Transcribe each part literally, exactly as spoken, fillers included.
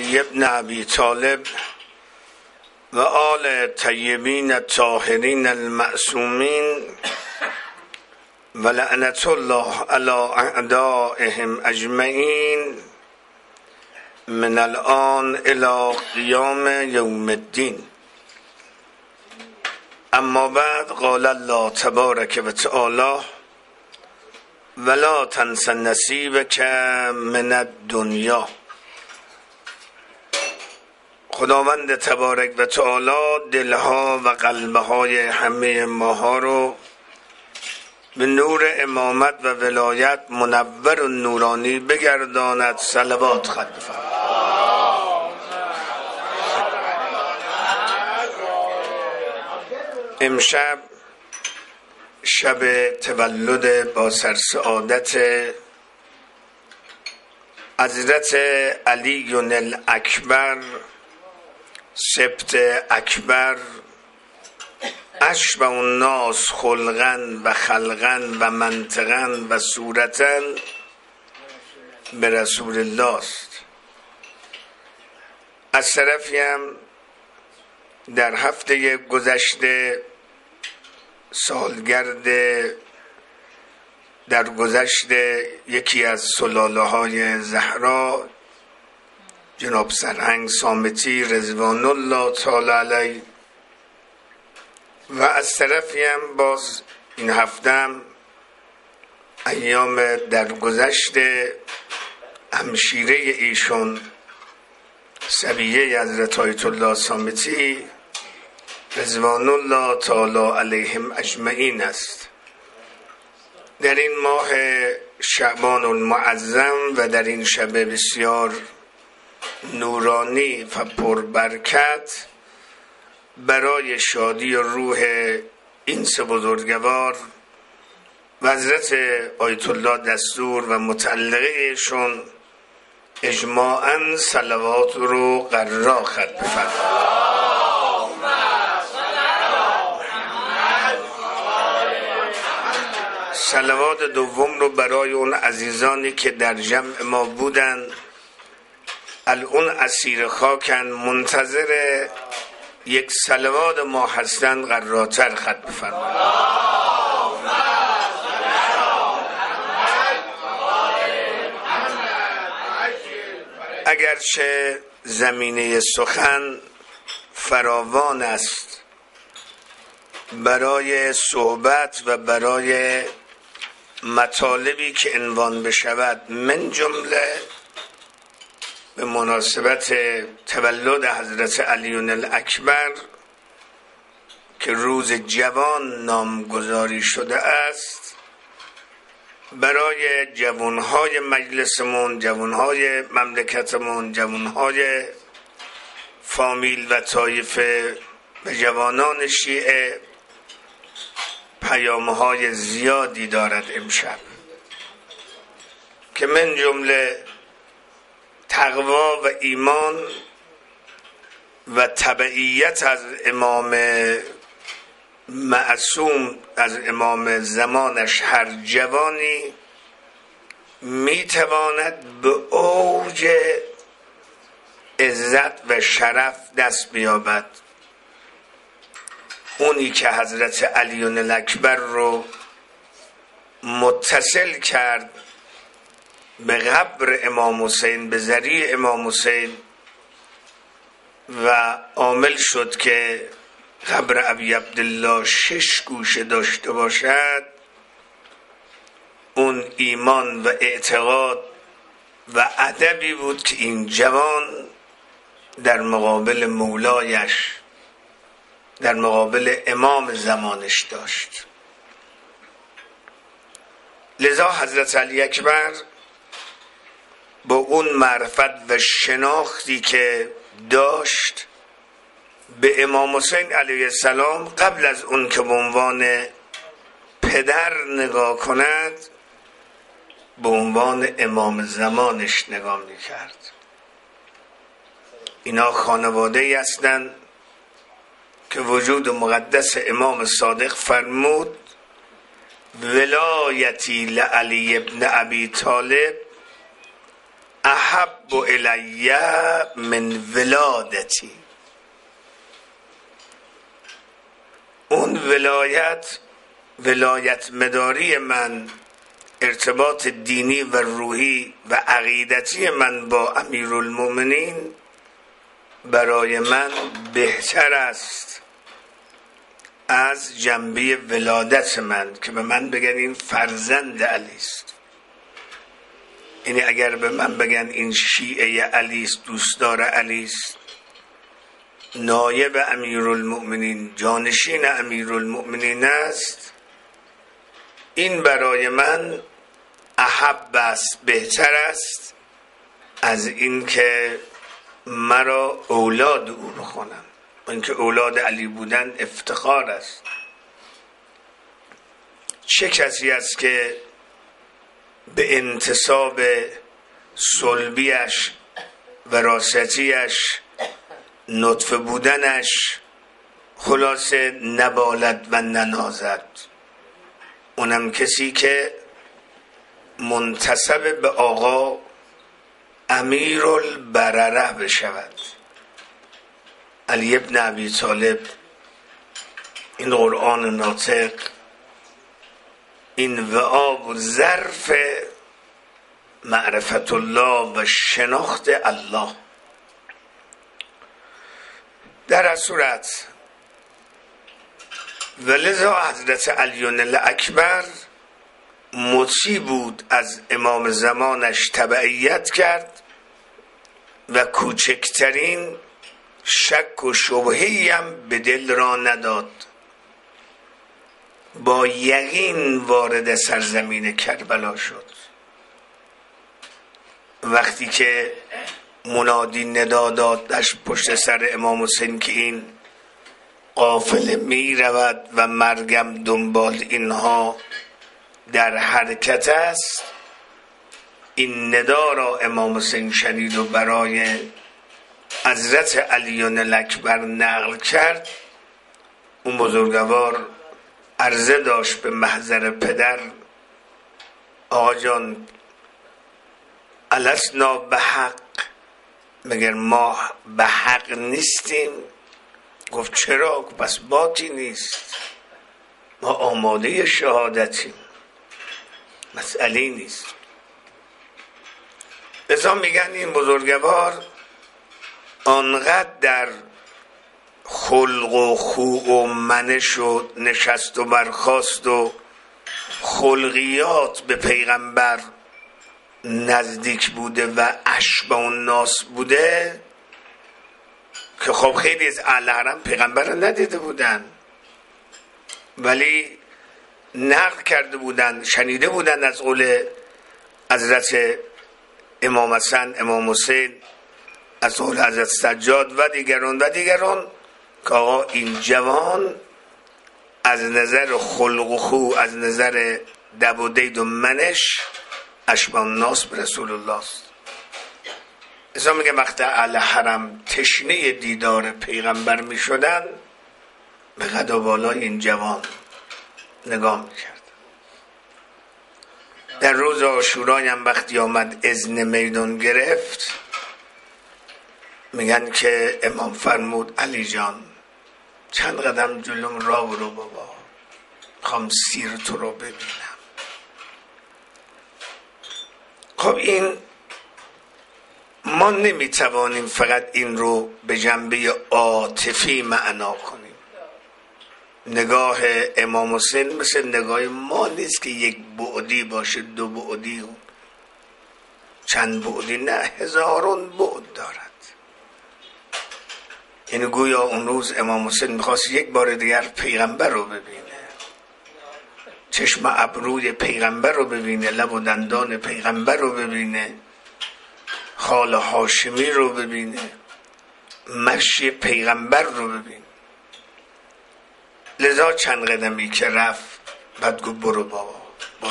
علی ابن ابی طالب و آل طیبین الطاهرین المعصومین و لعنت الله علی اعدائهم اجمعین من الان الی قیام یوم الدین. اما بعد، قال الله تبارک و تعالی ولا تنس نصیبک من الدنیا. خداوند تبارک و تعالی دلها و قلبهای همه ماها رو به نور امامت و ولایت منور و نورانی بگرداند. صلوات خواهد بفرمایید. امشب شب تولد با سرسعادت حضرت علی الاکبر سبط اکبر اشبه الناس خلقا و خلقا و منطقا و صورتا به رسول الله است. از طرفی هم در هفته گذشته سالگرد در گذشته یکی از سلاله های زهرا جناب سرهنگ صامتی رضوان الله تعالی علیه و از طرفی هم باز این هفته هم ایام در گذشته همشیره ایشون صبیه حضرت آیت الله صامتی رضوان الله تعالی علیهم اجمعین است. در این ماه شعبان المعظم و در این شب بسیار نورانی و پربرکت برای شادی و روح این سه بزرگوار و حضرت آیت الله دستور و متعلقهشون اجماعاً صلوات رو قرار خط بفرمایید. صلوات دوم رو برای اون عزیزانی که در جمع ما بودن الان اسیر خاکن منتظر یک صلوات ما هستند قرارتر خط بفرمایید. اگرچه زمینه سخن فراوان است برای صحبت و برای مطالبی که عنوان بشود، من جمله به مناسبت تولد حضرت علی الاکبر که روز جوان نامگذاری شده است، برای جوانهای مجلسمون، جوانهای مملکتمون، جوانهای فامیل و طایفه و جوانان شیعه پیامهای زیادی دارد امشب که من جمله تقوا و ایمان و تبعیت از امام معصوم، از امام زمانش، هر جوانی میتواند به اوج عزت و شرف دست بیابد. اونی که حضرت علی الاکبر رو متصل کرد به قبر امام حسین به ذریع امام حسین و عامل شد که قبر ابی عبدالله شش گوشه داشته باشد، اون ایمان و اعتقاد و ادبی بود که این جوان در مقابل مولایش، در مقابل امام زمانش داشت. لذا حضرت علی اکبر با اون معرفت و شناختی که داشت به امام حسین علیه السلام قبل از اون که به عنوان پدر نگاه کند به عنوان امام زمانش نگاه میکرد. اینا خانواده ای هستند که وجود مقدس امام صادق فرمود ولایتی لعلی ابن ابی طالب احب الی من ولادتی. اون ولایت، ولایت مداری من، ارتباط دینی و روحی و عقیدتی من با امیرالمؤمنین برای من بهتر است از جنبه ولادت من، که به من بگن این فرزند علی است. یعنی اگر به من بگن این شیعه علی است، دوستدار علی است، نایب امیرالمؤمنین، جانشین امیرالمؤمنین است، این برای من احب است، بهتر است از این که مرا اولاد او بخونم. اینکه اولاد علی بودن افتخار است. چه کسی است که به انتساب صلبیش، وراثتیش، نطفه بودنش خلاصه نبالد و ننازد؟ اونم کسی که منتسب به آقا امیرالبرره بشود. علی ابن ابی طالب، این قرآن ناطق، این وعا و ظرف معرفت الله و شناخت الله. در صورت ولذا حضرت علی الاکبر مطیع بود، از امام زمانش تبعیت کرد و کوچکترین شک و شبهه‌ای هم به دل را نداد. با یقین وارد سرزمین کربلا شد. وقتی که منادی ندا داد پشت سر امام حسین که این قافله می رود و مرگم دنبال اینها در حرکت است، این ندا را امام حسین شنید و برای حضرت علی الاکبر نقل کرد. اون بزرگوار عرضه داشت به محضر پدر: آقا جان، السنا به حق، مگر ما به حق نیستیم؟ گفت چرا؟ پس باطی نیست، ما آماده شهادتیم، مسئله نیست. لذا میگن این بزرگوار آنقدر در خلق و خو و منش و نشست و برخاست و خلقیات به پیغمبر نزدیک بوده و اشبه الناس بوده که خب خیلی از اهل حرم پیغمبر رو ندیده بودن، ولی نقل کرده بودن، شنیده بودن از قول حضرت امام حسن، امام حسین، از قول حضرت سجاد و دیگران و دیگران که آقا این جوان از نظر خلق و خو، از نظر دب و دید و منش اشبه الناس به رسول الله است. اصلا میگه وقت اهل حرم تشنه دیدار پیغمبر میشدن، به قد و بالای این جوان نگاه میکرد. در روز عاشورای هم وقتی آمد اذن میدان گرفت، میگن که امام فرمود علی جان چند قدم جلوم را برو بابا، میخوام سیر تو رو ببینم. خب این ما نمیتوانیم فقط این رو به جنبه عاطفی معنا کنیم. نگاه امام حسین مثل نگاه ما نیست که یک بعدی باشه، دو بعدی و چند بعدی، نه، هزارون بعد دارد. یعنی گویا اون روز امام حسین میخواست یک بار دیگر پیغمبر رو ببینه، چشم ابروی پیغمبر رو ببینه، لب و دندان پیغمبر رو ببینه، خال هاشمی رو ببینه، مشی پیغمبر رو ببینه. لذا چند قدمی که رفت بعد گفت برو بابا برو،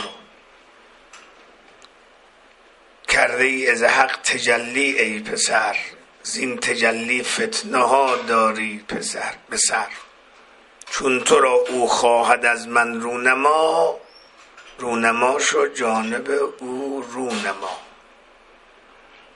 کرده ای از حق تجلی ای پسر، زین تجلی فتنه ها داری پسر بسر، چون تو را او خواهد از من رونما، رونما شو جانب او رونما.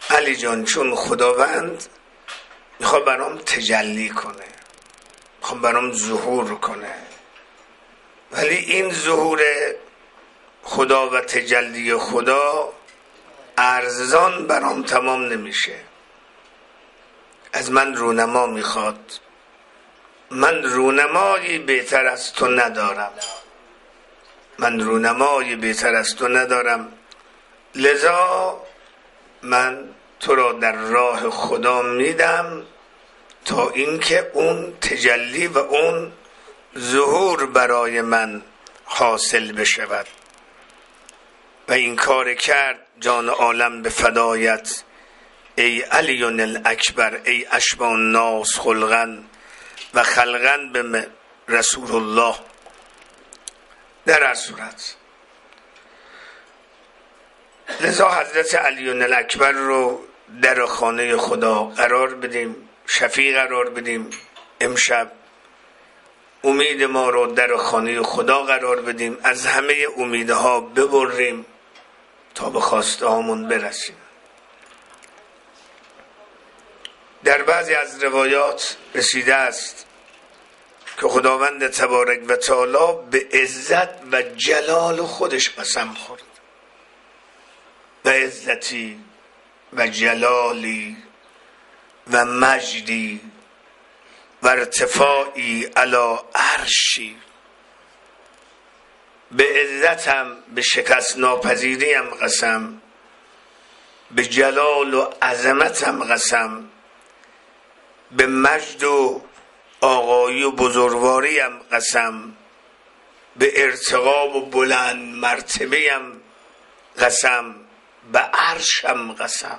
علی جان چون خداوند میخواد برام تجلی کنه، میخواد برام ظهور کنه، ولی این ظهور خدا و تجلی خدا ارزان برام تمام نمیشه. از من رونما میخواد. من رونمایی بهتر از تو ندارم. من رونمایی بهتر از تو ندارم. لذا من تو را در راه خدا میدم تا اینکه اون تجلی و اون ظهور برای من حاصل بشود. و این کار کرد جان عالم به فدایت، ای علی الاکبر، ای اشبه الناس خلقا و خلقا به رسول الله. در هر صورت لذا حضرت علی الاکبر رو در خانه خدا قرار بدیم، شفیع قرار بدیم. امشب امید ما رو در خانه خدا قرار بدیم، از همه امیدها ببریم تا به خواسته هامون برسیم. در بعضی از روایات رسیده است که خداوند تبارک و تعالی به عزت و جلال خودش قسم خورد. و عزتی و جلالی و مجدی و ارتفاعی علی عرشی. به عزتم، به شکست ناپذیریم قسم، به جلال و عظمتم قسم، به مجد و آقایی و بزرگواریم قسم، به ارتقا و بلند مرتبه‌ام قسم، به عرشم قسم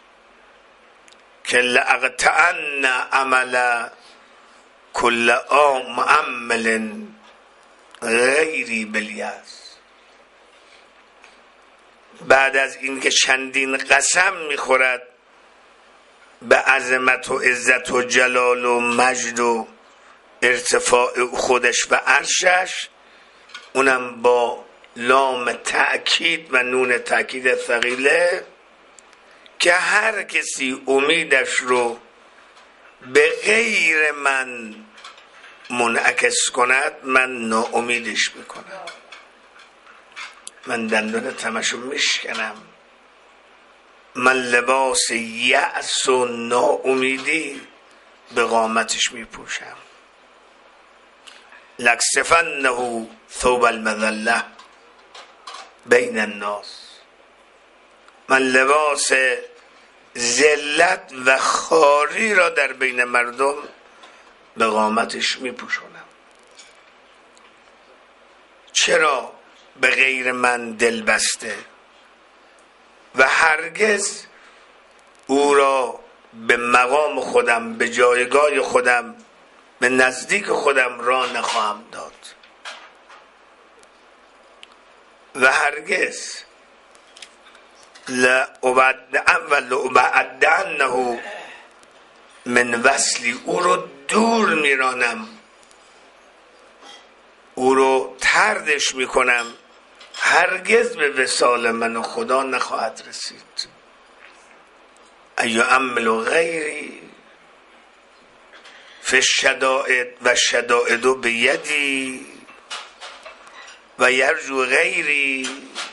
که لأقطعن عمل کل عام عمل غیری بالیس. بعد از این که چندین قسم میخورد به عظمت و عزت و جلال و مجد و ارتفاع خودش و عرشش، اونم با لام تأکید و نون تأکید ثقیله، که هر کسی امیدش رو به غیر من منعکس کند من ناامیدش میکنم. من دندان تمشو میشکنم. من لباس یأس و ناامیدی به قامتش میپوشم. لکسفنه ثوب المذله بین الناس. من لباس ذلت و خواری را در بین مردم به قامتش میپوشونم. چرا به غیر من دل بسته و هرگز او را به مقام خودم، به جایگاه خودم، به نزدیک خودم را نخواهم داد و هرگز لأبعدنه من وصلی. او رو دور میرانم، او رو طردش میکنم، هرگز به وصال من و خدا نخواهد رسید. ایعمل غیری فی الشدائد و شدائد بیدی و یرجو غیری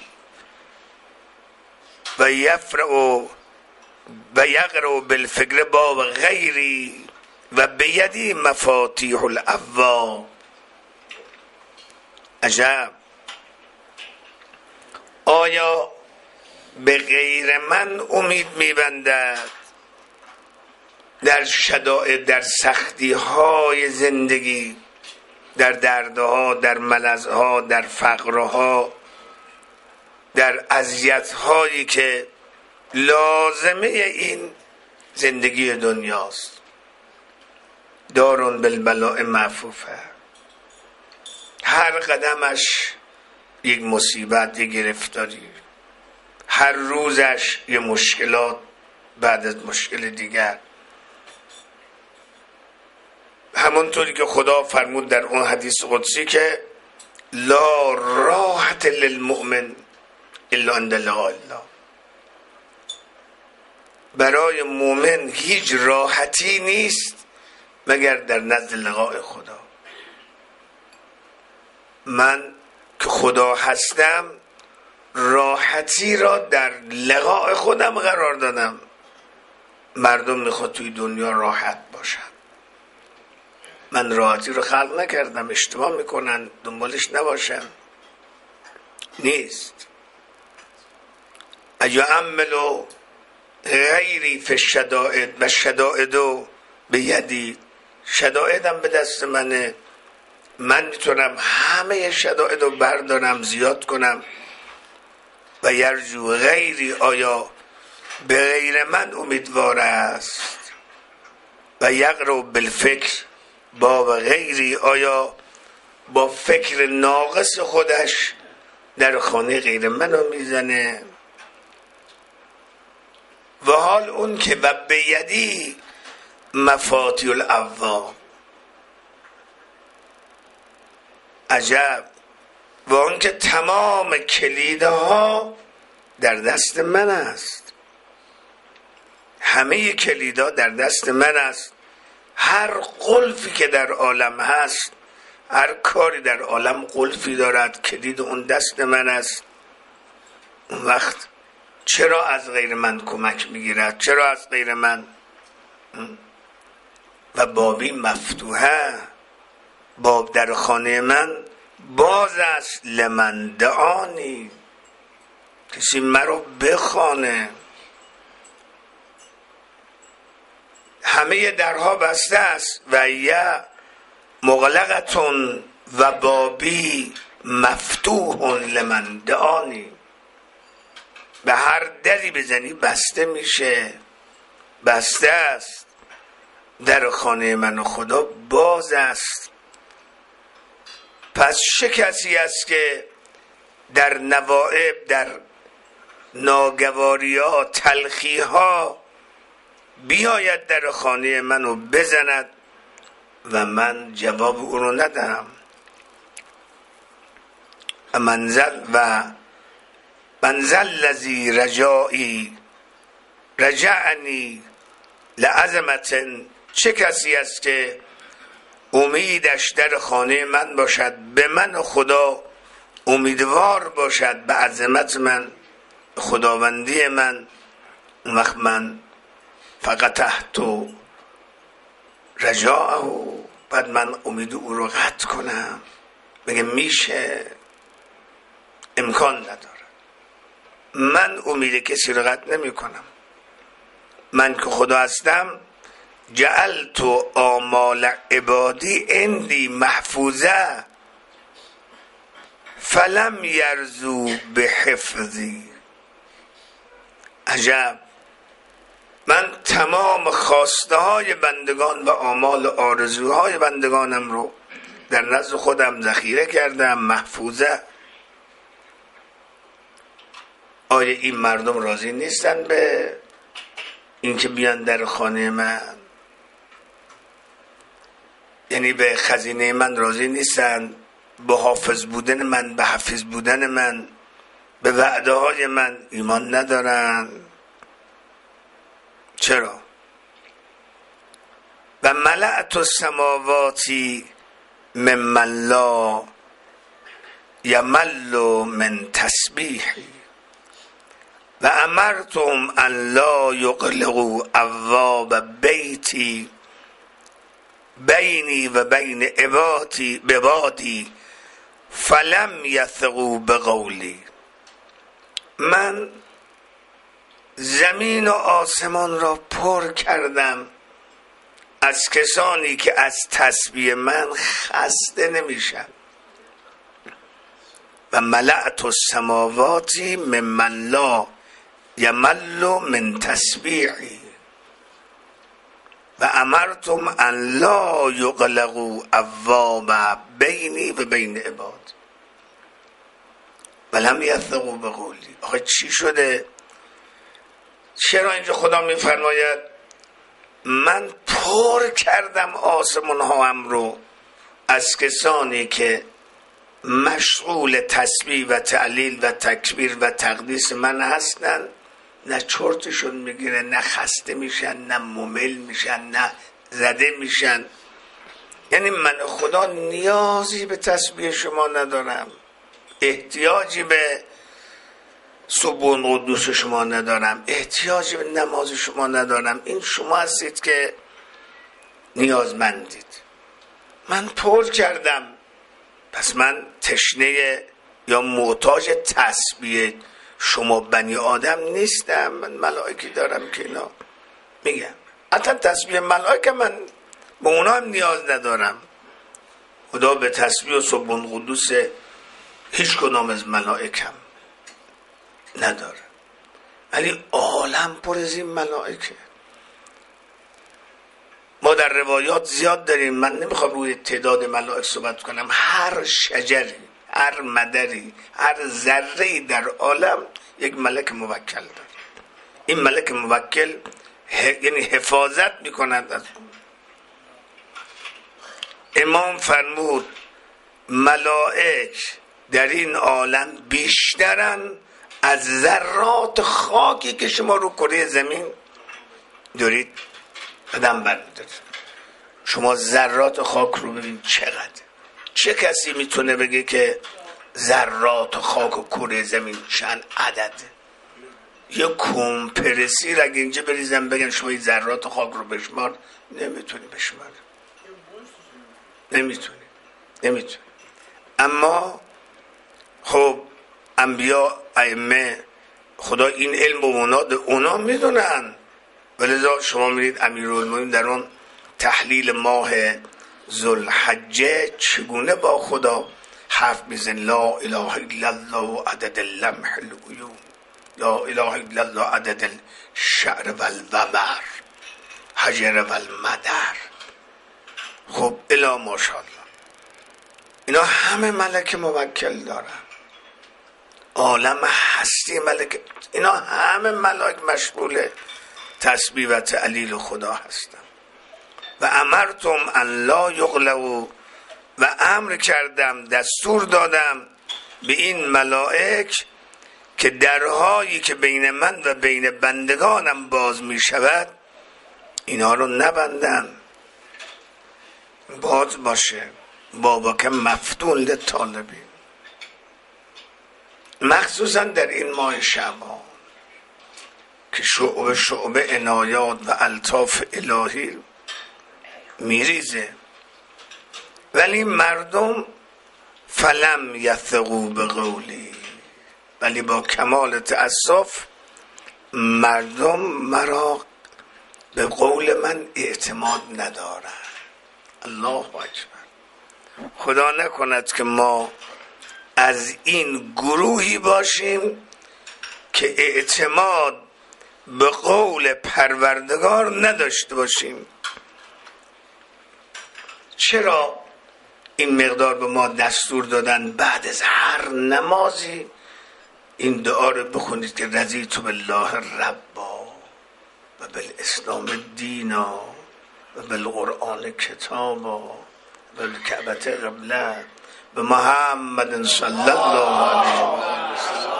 و یفرع و یقرأ بالفکر باب غیری و بیدی مفاتیح الابواب. عجب، آیا به غیر من امید میبندد در شدائد، در سختی های زندگی، در دردها، در ملذها، در فقرها، در اذیت هایی که لازمه این زندگی دنیاست. دارون بالبلاء معفوفه، هر قدمش یک مصیبت، یک گرفتاری، هر روزش یک مشکلات بعد از مشکل دیگر. همونطوری که خدا فرمود در اون حدیث قدسی که لا راحت للمؤمن الا عند لقاء الله. برای مؤمن هیچ راحتی نیست مگر در نزد لقاء خدا. من که خدا هستم راحتی را در لقاء خودم قرار دادم. مردم میخواد توی دنیا راحت باشن، من راحتی رو خلق نکردم. اشتباه میکنن، دنبالش نباشن. نیست. ایعملوا غیری فی الشدائد و الشدائد بیدی. شدائدم به دست منه، من میتونم همه شدائد رو بردارم زیاد کنم. و یرجو غیری، آیا به غیر من امیدوار است؟ و یقرأ بالفکر باب غیری، آیا با فکر ناقص خودش در خانه غیر منو میزنه؟ و حال اون که و بیدی مفاتیح الابواب. عجب. و اون که تمام کلیدها در دست من است. همه کلیدها در دست من است. هر قلفی که در عالم هست، هر کاری در عالم قلفی دارد، کلید اون دست من است. اون وقت چرا از غیر من کمک میگیرد؟ چرا از غیر من؟ و بابی مفتوحه، باب در خانه من باز است. لمن دعانی، کسی مرا بخوانه. همه درها بسته است. و یه مغلقتون و بابی مفتوح لمن دعانی. به هر دری بزنی بسته میشه، بسته است. در خانه من و خدا باز است. پس چه کسی است که در نوائب، در ناگواری ها، تلخی ها بیاید در خانه منو بزند و من جواب او رو ندهم؟ منزل و منزل لذی رجائی رجعنی لعظمت. چه کسی است که امیدش در خانه من باشد، به من و خدا امیدوار باشد، به عظمت من، خداوندی من. اون وقت من فقط تحت رجاءه، بعد من امید او رو قطع کنم، بگه میشه؟ امکان نداره. من امید کسی رو قطع نمی کنم. من که خدا هستم، جعلت آمال عبادی عندی محفوظه فلم یرزو بحفظی. عجب. من تمام خواسته های بندگان و آمال آرزوهای بندگانم رو در نزد خودم ذخیره کردم، محفوظه. آیا این مردم راضی نیستن به اینکه بیان در خانه من؟ یعنی به خزینه من راضی نیستن، به حافظ بودن من، به حفیظ بودن من، به وعده های من ایمان ندارن. چرا؟ و ملأت السماواتی ممن لا یمل من تسبیحی و امرتهم ان لا یغلقوا ابواب بیتی بینی و بین عبادی ببادی فلم یثقوا بقولی. من زمین و آسمان را پر کردم از کسانی که از تسبیح من خسته نمیشن. و ملأت السماواتی ممن لا یمل من تسبیحی و امرتم ان لا یغلقوا ابواب بینی و بین عباد ولم یثقوا بقولی. آخه چی شده؟ چرا اینجا خدا میفرماید من پر کردم آسمان هاام رو از کسانی که مشغول تسبیح و تعلیل و تکبیر و تقدیس من هستند نه چرتشون میگیره، نه خسته میشن، نه ممل میشن، نه زده میشن. یعنی من خدا نیازی به تسبیح شما ندارم، احتیاجی به سبحان قدوس شما ندارم، احتیاجی به نماز شما ندارم. این شما هستید که نیازمندید. من پر کردم، پس من تشنه یا محتاج تسبیح شما بنی آدم نیستم. من ملائکی دارم که اینا میگم. حتی تسبیح ملائکه من به اونا هم نیاز ندارم. خدا به تسبیح و سبحان قدوس هیچ کدام از ملائکم نداره، ولی عالم پر از این ملائکه. ما در روایات زیاد داریم، من نمیخوام روی تعداد ملائک صحبت کنم. هر شجری، هر مدری، هر ذره‌ای در عالم یک ملک موکل داره. این ملک موکل یعنی حفاظت میکنند از اون. امام فرمود ملائک در این عالم بیشترن از ذرات خاکی که شما رو کره زمین دارید قدم برمی‌دارید. شما ذرات خاک رو ببین چقدر. چه کسی میتونه بگه که ذرات خاک و کره زمین چند عدده؟ یه کمپرسی را اگه اینجا بریزن بگن شما این ذرات خاک رو بشمار، نمیتونی بشمار، نمیتونی نمیتونی اما خب انبیا ائمه خدا این علم به اونا اونا میدونن. ولذا شما میرید امیرالمومنین در اون تحلیل ماه ذوالحجه چگونه با خدا حرف میزن. لا اله الا الله عدد لمح العیون، لا اله الا الله عدد الشعر والقمر حجر والمدر. خب الا ماشاءالله اینا همه ملک موکل دارن. عالم هستی ملک، اینا همه ملائک مشغول تسبیح و تعلیل خدا هستن. و امرتم ان لا یغلوا، و امر کردم، دستور دادم به این ملائک که درهایی که بین من و بین بندگانم باز می شود اینا رو نبندن، باز باشه. بابا که مفتون لطالبی، مخصوصا در این ماه شعبان که شعبه شعبه عنایات و الطاف الهی میریزه، ولی مردم فلم یثقوا بقولی، ولی با کمال تأسف مردم مرا به قول من اعتماد ندارن. الله اکبر. خدا نکند که ما از این گروهی باشیم که اعتماد به قول پروردگار نداشته باشیم. چرا این مقدار به ما دستور دادن بعد از هر نمازی این دعا رو بخونید که رضیت بالله ربا و بالاسلام دینا و بالقرآن کتابا و بالکعبه قبله به محمد صلی الله علیه و آله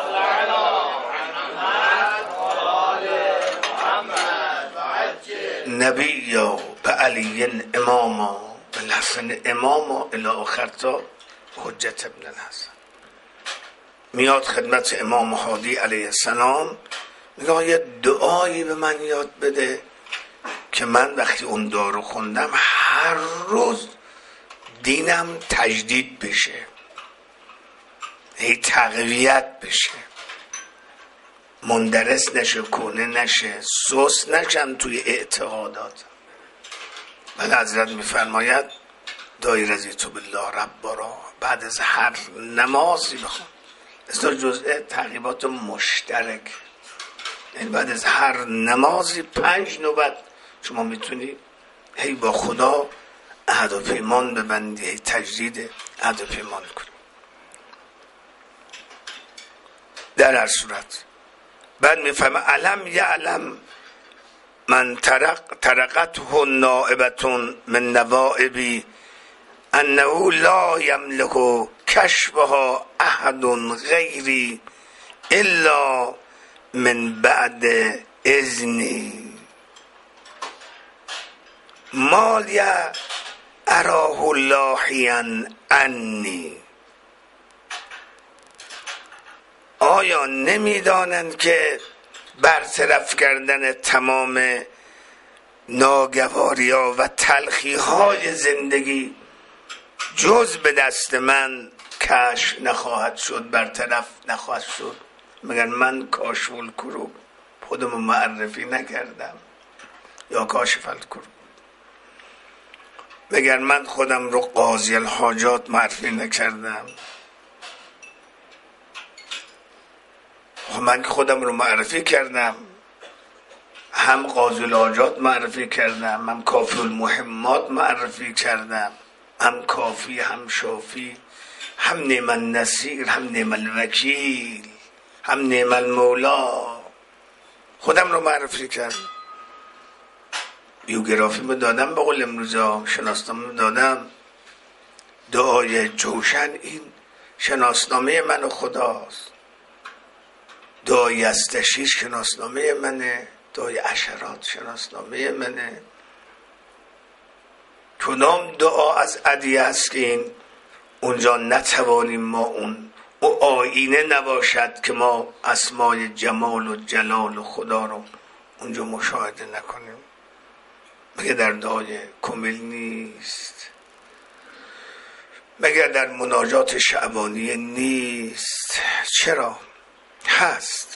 نبی یا به علی اماما به الحسن اماما الی آخر تا حجت ابن الحسن. میاد خدمت امام هادی علیه السلام میگه یه دعایی به من یاد بده که من وقتی اون دعا رو خوندم هر روز دینم تجدید بشه، هی تقویت بشه، مندرس نشه، کهنه نشه، سوس نشم توی اعتقادات. ولی حضرت میفرماید دای رضیت بالله رب را بعد از هر نمازی بخون. اصلا جزء تقریبات مشترک، یعنی بعد از هر نمازی پنج نوبت شما میتونی هی با خدا عهد و پیمان ببندی، هی تجدید عهد و پیمان کنی. در هر صورت بعد میفهمه علم یعلم من ترق ترقته نائبتون من نوائبی انه لا یملک کشفها احد غیری الا من بعد اذنی مالی اراه لاحیا عنی. آیا نمیدانند که برطرف کردن تمام ناگواری ها و تلخی های زندگی جز به دست من کشف نخواهد شد، برطرف نخواهد شد؟ مگر من کاشف الکروب خودم معرفی نکردم؟ یا کاشف الکروب؟ مگر من خودم رو قاضی الحاجات معرفی نکردم؟ من خودم رو معرفی کردم، هم قاضی الحاجات معرفی کردم، هم کافی المهمات معرفی کردم، هم کافی، هم شافی، هم نعم النصیر، هم نعم الوکیل، هم نعم المولا. خودم رو معرفی کردم، بیوگرافی می دادم، به قول امروزا شناسنامه می دادم. دعای جوشن این شناسنامه من و خداست، دعای استشیر شناسنامه منه، دعای عشرات شناسنامه منه. کدام دعا از ادعیه است که این اونجا نتوانیم ما اون او آینه نباشد که ما اسمای جمال و جلال و خدا رو اونجا مشاهده نکنیم؟ مگر در دعای کامل نیست؟ مگر در مناجات شعبانی نیست؟ چرا؟ هست.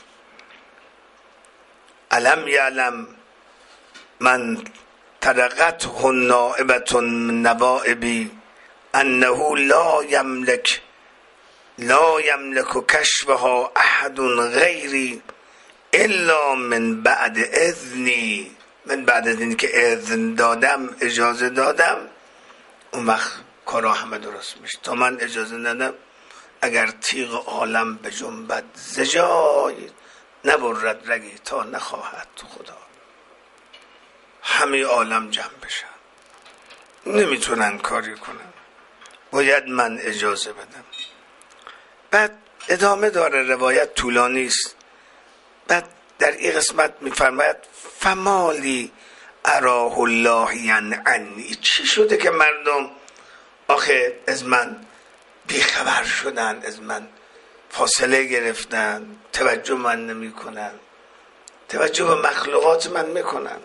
علم یعلم من طرقته نائبة من نوائبی انه لا یملک لا یملک کشفها احد غیری الا من بعد اذنی. من بعد از اینکه اذن دادم، اجازه دادم، اون وقت کارا همه درست میشه. تا من اجازه ندم اگر تیغ عالم به جنبت ز جای نبرد رگی تا نخواهد خدا. همه عالم جمع بشن، نمیتونن کاری کنن، باید من اجازه بدم. بعد ادامه داره، روایت طولانی است. بعد در این قسمت میفرماید فمالی اراه لاحیا عنی. چی شده که مردم آخه از من بیخبر شدن، از من فاصله گرفتن، توجه من نمی کنن، توجه به مخلوقات من میکنن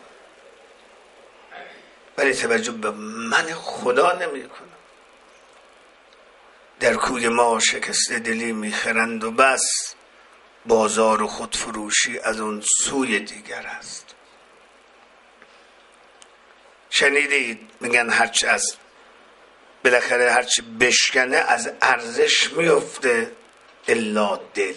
ولی توجه به من خدا نمی کنن. در کوی ما شکست دلی میخرند و بس، بازار و خودفروشی از اون سوی دیگر است. شنیدید میگن هرچی از بالاخره هرچی بشکنه از ارزش میفته الا دل،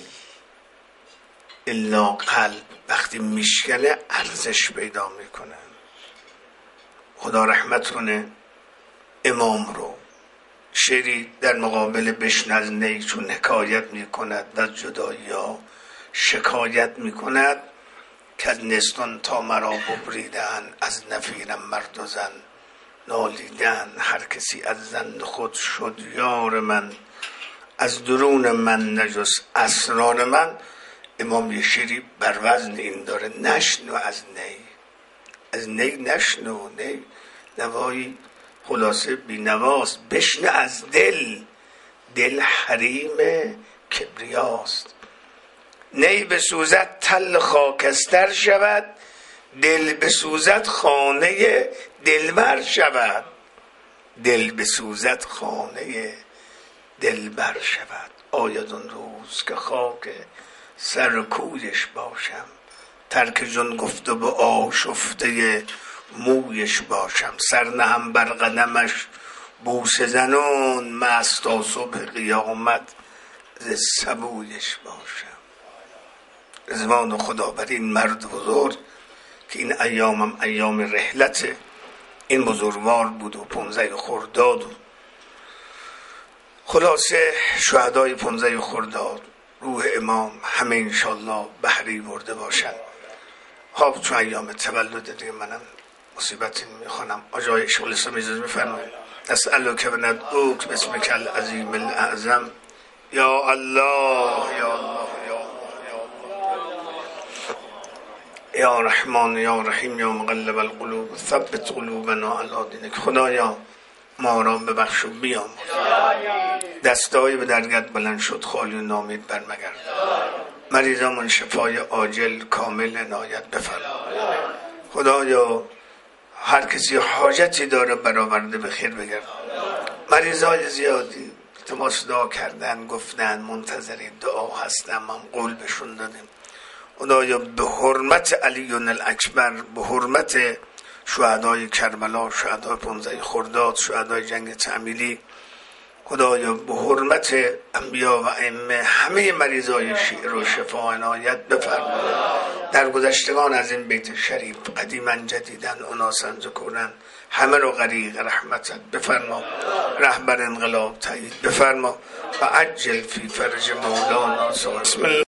الا قلب. وقتی میشکنه ارزش پیدا میکنه. خدا رحمت کنه امام رو. شعری در مقابل بشنز نی چون حکایت میکند و جدایی ها شکایت میکند که از نستان تا مرا ببریدن، از نفیرم مرد و زن نالیدن. هر کسی از زن خود شد یار من، از درون من نجس اسرار من. امام یه شعری بر وزن این داره، نشنو از نی، از نی نشنو. نی نوایی خلاصه بی نواست. بشنو از دل، دل حریم کبریاست. نی بسوزد تل خاکستر شود، دل بسوزد خانه دلبر شود. دل بسوزد خانه دلبر شود. آید اون روز که خاک سر کویش باشم، ترک جان گفته به آشفته مویش باشم. سر نهم بر قدمش بوسه زنان، مست تا صبح قیامت ز سبویش باشم. رضوان خدا بر این مرد بزرگ که این ایامم ایام رحلت این بزرگوار بود و پونزه خرداد و خلاصه شهدای پونزه خرداد روح امام همه انشالله بحری برده باشن. خب چون ایام تولد دیگه منم مصیبتی نمیخوانم. آجای شغل اسلام اجازه میفرمایید. اسألو که بندوک بسمک العظیم الاعظم. یا الله یا الله یا الله یا الله. یا رحمان یا رحیم یا مقلب القلوب ثبت قلوبنا علی دینک. خدایا ما را ببخش و بیامرز. دستای به درگت بلند شد خالی و نامید برمگرد. مریضامون شفای عاجل کامل عنایت بفرما. خدایا هر کسی حاجتی داره برآورده به خیر بگرد. مریضای زیادی تماس دعا کردن گفتن منتظر دعا هستم، هم قول بهشون دادیم. خدایا به حرمت علی الاکبر، به حرمت شهدای کربلا، شهدای پانزده خرداد، شهدای جنگ تعمیلی، خدایا به حرمت انبیا و ائمه همه مریضای شیعه رو شفا و عنایت بفرما. در گذشتگان از این بیت شریف قدیما جدیدن اناسا ذکورن همه رو غریق رحمتت بفرما. رهبر انقلاب تایید بفرما و عجل فی فرج مولانا. بسم الله.